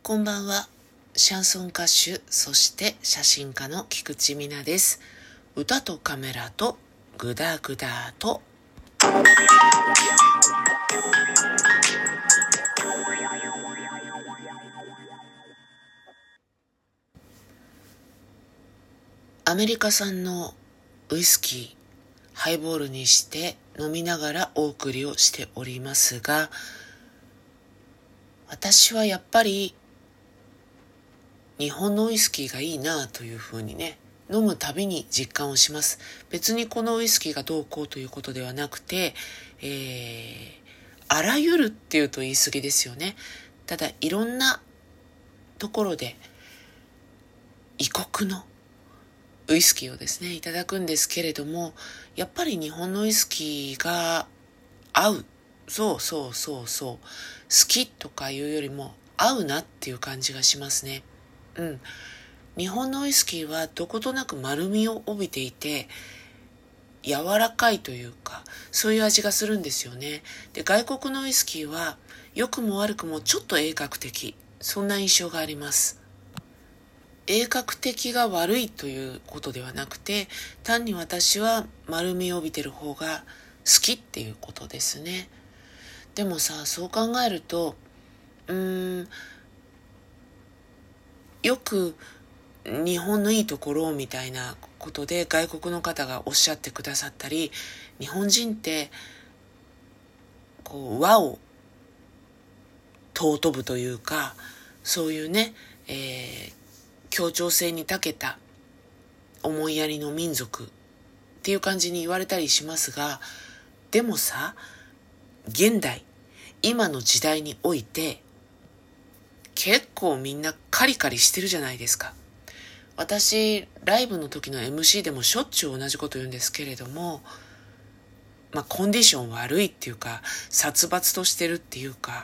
こんばんは。シャンソン歌手、そして写真家の菊池美奈です。歌とカメラとグダグダと。アメリカ産のウイスキー、ハイボールにして飲みながらお送りをしておりますが、私はやっぱり日本のウイスキーがいいなというふうにね、飲むたびに実感をします。別にこのウイスキーがどうこうということではなくて、あらゆるっていうと言い過ぎですよね。ただいろんなところで異国のウイスキーをですねいただくんですけれども、やっぱり日本のウイスキーが合う、そう好きとかいうよりも合うなっていう感じがしますね。日本のウイスキーはどことなく丸みを帯びていて柔らかいというか、そういう味がするんですよね。で、外国のウイスキーは良くも悪くもちょっと鋭角的、そんな印象があります。鋭角的が悪いということではなくて、単に私は丸みを帯びてる方が好きっていうことですね。でもさ、そう考えるとよく日本のいいところみたいなことで外国の方がおっしゃってくださったり、日本人ってこう和を尊ぶというか、そういうね、協調性に長けた思いやりの民族っていう感じに言われたりしますが、でもさ、現代今の時代において結構みんなカリカリしてるじゃないですか。私ライブの時の MC でもしょっちゅう同じこと言うんですけれども、コンディション悪いっていうか殺伐としてるっていうか、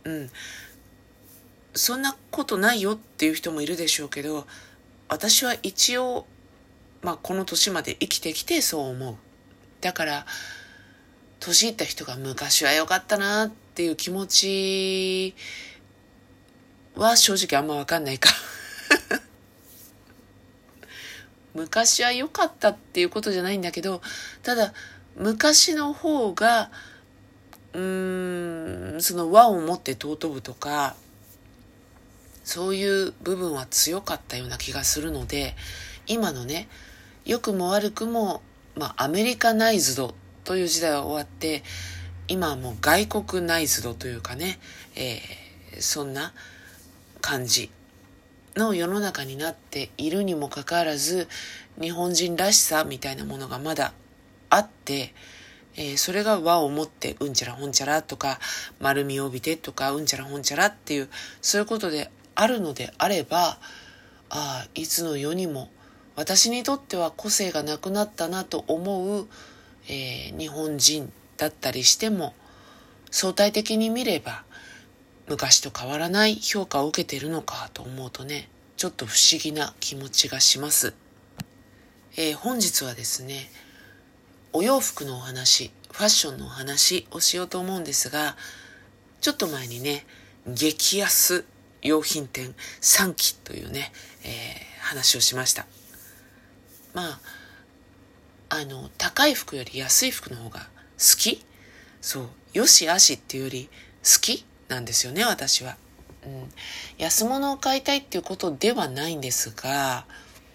そんなことないよっていう人もいるでしょうけど、私は一応この年まで生きてきてそう思う。だから年いった人が昔は良かったなっていう気持ちは正直あんま分かんないか昔は良かったっていうことじゃないんだけど、ただ昔の方がその和をもって尊ぶとか、そういう部分は強かったような気がするので、今のね、良くも悪くもアメリカナイズドという時代は終わって、今はもう外国ナイズドというかね、そんな感じの世の中になっているにもかかわらず、日本人らしさみたいなものがまだあって、それが和をもってうんちゃらほんちゃらとか丸みを帯びてとかうんちゃらほんちゃらっていう、そういうことであるのであれば、いつの世にも私にとっては個性がなくなったなと思う、日本人だったりしても、相対的に見れば昔と変わらない評価を受けているのかと思うとね、ちょっと不思議な気持ちがします。本日はですね、お洋服のお話、ファッションのお話をしようと思うんですが、ちょっと前にね、激安用品店3期というね、話をしました。高い服より安い服の方が好き？そう、よしあしっていうより好きなんですよね、私は。安物を買いたいっていうことではないんですが、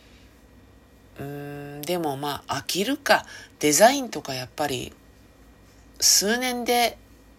でも飽きるか。デザインとかやっぱり数年で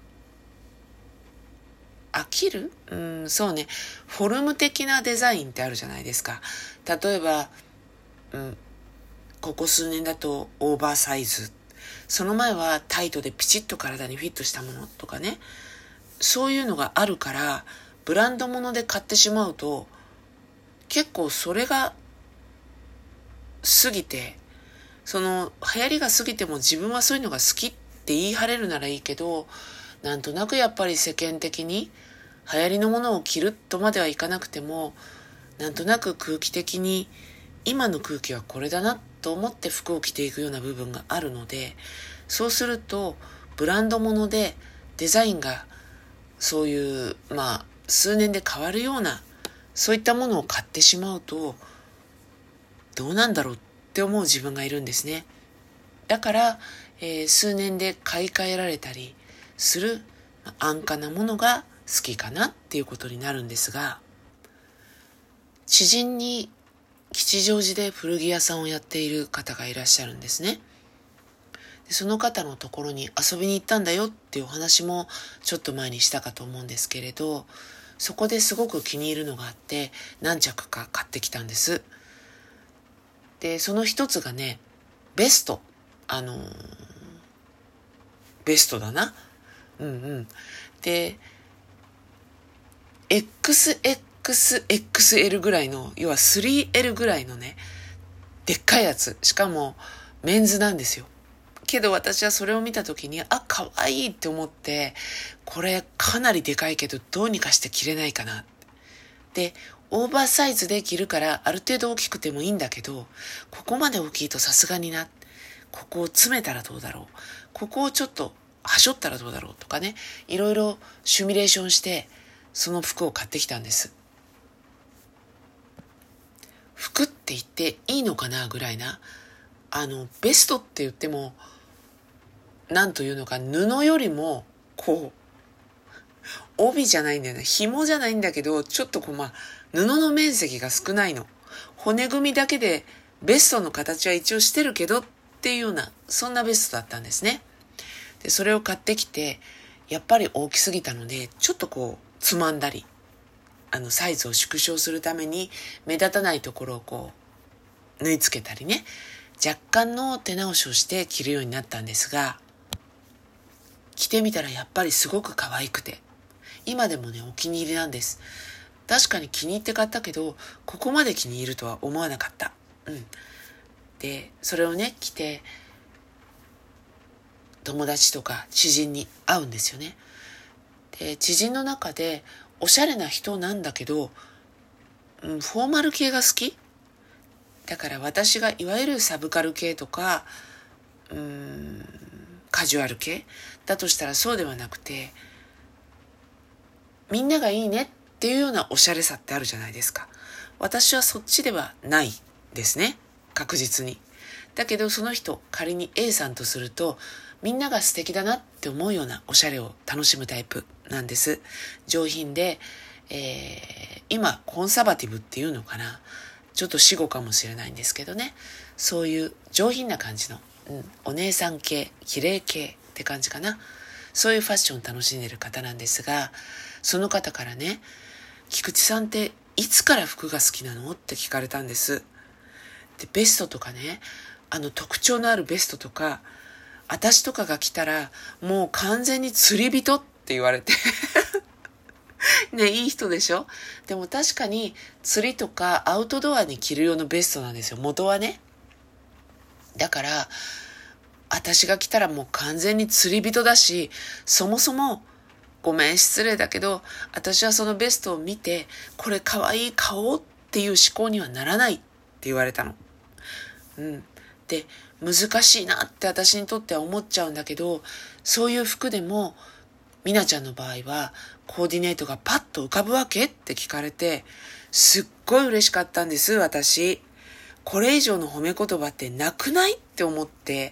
飽きる？そうね。フォルム的なデザインってあるじゃないですか。例えば、ここ数年だとオーバーサイズ。その前はタイトでピチッと体にフィットしたものとかね。そういうのがあるから、ブランド物で買ってしまうと、結構それが過ぎて、その流行りが過ぎても自分はそういうのが好きって言い張れるならいいけど、なんとなくやっぱり世間的に流行りのものを着るとまではいかなくても、なんとなく空気的に今の空気はこれだなと思って服を着ていくような部分があるので、そうするとブランド物でデザインがそういう数年で変わるようなそういったものを買ってしまうとどうなんだろうって思う自分がいるんですね。だから、数年で買い替えられたりする安価なものが好きかなっていうことになるんですが、知人に吉祥寺で古着屋さんをやっている方がいらっしゃるんですね。でその方のところに遊びに行ったんだよっていうお話もちょっと前にしたかと思うんですけれど、そこですごく気に入るのがあって何着か買ってきたんです。でその一つがね、ベストベストだな。で XXXL ぐらいの、要は 3L ぐらいのね、でっかいやつ。しかもメンズなんですよ。けど私はそれを見た時に、可愛いって思って、これかなりでかいけどどうにかして着れないかな。で、オーバーサイズで着るからある程度大きくてもいいんだけど、ここまで大きいとさすがにな。ここを詰めたらどうだろう。ここをちょっとはしょったらどうだろうとかね。いろいろシミュレーションして、その服を買ってきたんです。服って言っていいのかなぐらいな。ベストって言っても、なんというのか、布よりも、帯じゃないんだよね。紐じゃないんだけど、ちょっと布の面積が少ないの。骨組みだけで、ベストの形は一応してるけどっていうような、そんなベストだったんですね。で、それを買ってきて、やっぱり大きすぎたので、ちょっとつまんだり、サイズを縮小するために、目立たないところを縫い付けたりね、若干の手直しをして着るようになったんですが、着てみたらやっぱりすごく可愛くて、今でもね、お気に入りなんです。確かに気に入って買ったけど、ここまで気に入るとは思わなかった。で、それをね、着て、友達とか知人に会うんですよね。で、知人の中で、おしゃれな人なんだけど、フォーマル系が好き？だから私がいわゆるサブカル系とか、カジュアル系だとしたらそうではなくて、みんながいいねっていうようなおしゃれさってあるじゃないですか。私はそっちではないですね。確実に。だけどその人、仮に A さんとすると、みんなが素敵だなって思うようなおしゃれを楽しむタイプなんです。上品で、今コンサバティブっていうのかな。ちょっと死語かもしれないんですけどね。そういう上品な感じの、お姉さん系、綺麗系って感じかな。そういうファッションを楽しんでいる方なんですが、その方からね、菊池さんっていつから服が好きなのって聞かれたんです。で、ベストとかね、特徴のあるベストとか、私とかが着たらもう完全に釣り人って言われてね、いい人でしょ？でも確かに釣りとかアウトドアに着る用のベストなんですよ、元はね。だから私が着たらもう完全に釣り人だし、そもそもごめん失礼だけど、私はそのベストを見てこれ可愛い買おうっていう思考にはならないって言われたの。で、難しいなって私にとっては思っちゃうんだけど、そういう服でもみなちゃんの場合はコーディネートがパッと浮かぶわけって聞かれて、すっごい嬉しかったんです。私これ以上の褒め言葉ってなくないって思って、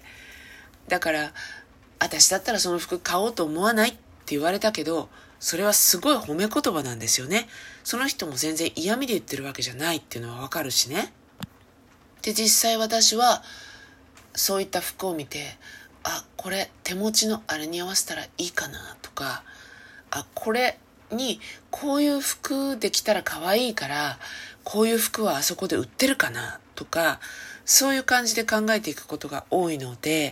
だから私だったらその服買おうと思わないって言われたけど、それはすごい褒め言葉なんですよね。その人も全然嫌味で言ってるわけじゃないっていうのはわかるしね。で、実際私はそういった服を見て、これ手持ちのあれに合わせたらいいかなとか、これにこういう服で着たら可愛いから、こういう服はあそこで売ってるかなとか、そういう感じで考えていくことが多いので、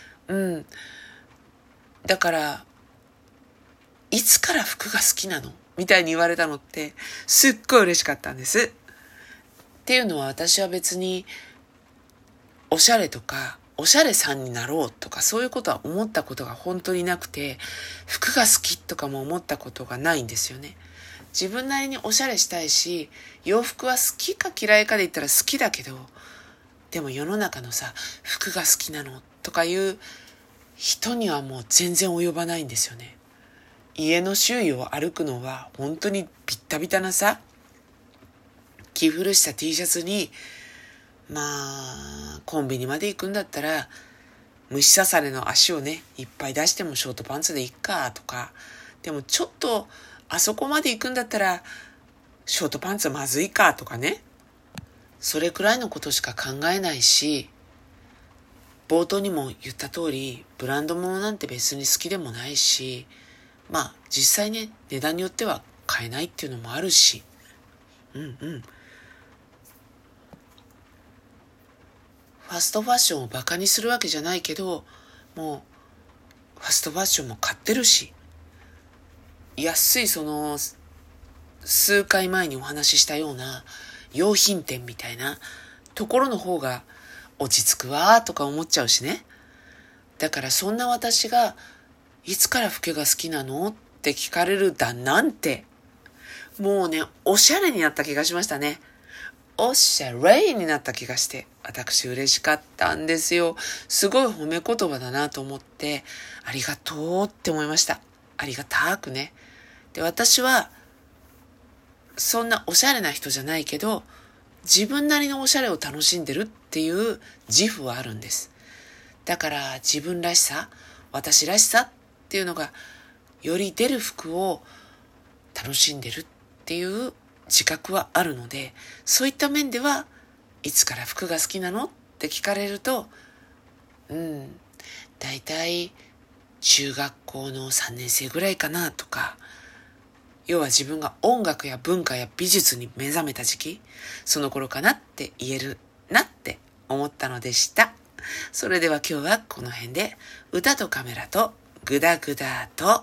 だからいつから服が好きなのみたいに言われたのってすっごい嬉しかったんです。っていうのは、私は別におしゃれとかおしゃれさんになろうとかそういうことは思ったことが本当になくて、服が好きとかも思ったことがないんですよね。自分なりにおしゃれしたいし、洋服は好きか嫌いかで言ったら好きだけど、でも世の中の服が好きなのとかいう人にはもう全然及ばないんですよね。家の周囲を歩くのは本当にビッタビタな着古した T シャツに、コンビニまで行くんだったら、虫刺されの足をね、いっぱい出してもショートパンツでいっかとか、でもちょっとあそこまで行くんだったら、ショートパンツまずいかとかね。それくらいのことしか考えないし、冒頭にも言った通り、ブランド物なんて別に好きでもないし、実際ね、値段によっては買えないっていうのもあるし、ファストファッションをバカにするわけじゃないけど、もうファストファッションも買ってるし、安い数回前にお話ししたような用品店みたいなところの方が落ち着くわとか思っちゃうしね。だからそんな私がいつから老けが好きなのって聞かれるだなんて、もうね、おしゃれになった気がしましたね。おしゃれになった気がして、私嬉しかったんですよ。すごい褒め言葉だなと思って、ありがとうって思いました。ありがたくね。で、私は、そんなおしゃれな人じゃないけど、自分なりのおしゃれを楽しんでるっていう自負はあるんです。だから自分らしさ、私らしさっていうのが、より出る服を楽しんでるっていう自覚はあるので、そういった面ではいつから服が好きなのって聞かれると、だいたい中学校の3年生ぐらいかなとか、要は自分が音楽や文化や美術に目覚めた時期、その頃かなって言えるなって思ったのでした。それでは今日はこの辺で、歌とカメラとグダグダと